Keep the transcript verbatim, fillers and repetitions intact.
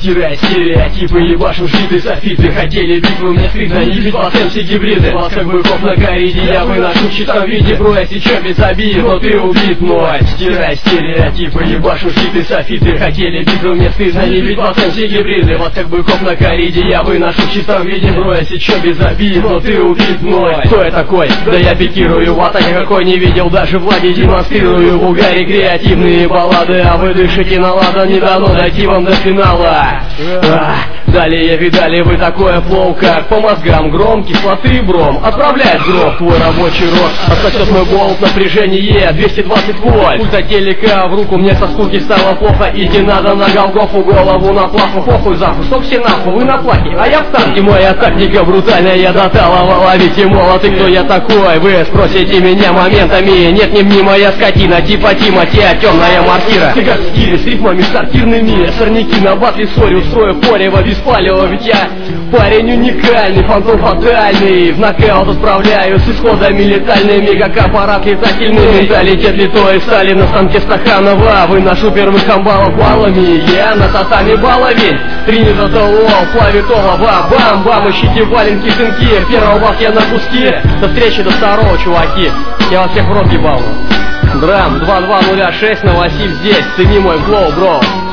Стирая стереотипы, ебашим шиты, софиты. Хотели битвы, мне стыдно, не бить вас все гибриды. Вас как быков на кориде, я выношу в чистом виде. Бро, я сейчас без обид, но ты убит мой. Стирая стереотипы, ебашим шиты, софиты. Хотели битвы, мне стыдно, не бить вас все гибриды. Вас как быков на кориде, я выношу в чистом виде. Бро, я сейчас без обид, но ты убит мой. Кто я такой? Да я пикирую, в атаке какой не видел, даже влаги демонстрирую. В угаре креативные баллады, а вы дышите на ладан, не дано дойти вам до финала. А, далее видали вы такое флоу, как по мозгам гром, кислоты бром отправляет гроб твой рабочий рот. Отсосет мой болт, напряжение двести двадцать вольт. Пульта телека в руку, мне со скуки стало плохо. Идти надо на Голгофу, голову на плаху. Похуй заху, стоп все нахуй, вы на плахе, а я в танке. Моя тактика брутальная, я до талого ловите молоты. Кто я такой? Вы спросите меня моментами. Нет, не мнимая скотина, типа Тимати, а темная мортира. Ты как в стиле, с рифмами сортирными. Сорняки на батле ссорю, устрою порево без палева. Ведь я парень уникальный, фантом фатальный. В нокаут отправляю с исходами летальными, как аппарат летательный. Менталитет литой стали на станке Стаханова. Выношу первых амбалов баллами, я на татами баловень. Тринидад Лол, плавит олова, бам-бам. Ищите валенки, сынки, первого вас я на куске. До встречи, до второго, чуваки. Я вас всех в рот ебал. Драм два два нуля шесть, Новосиб здесь, цени мой флоу, бро.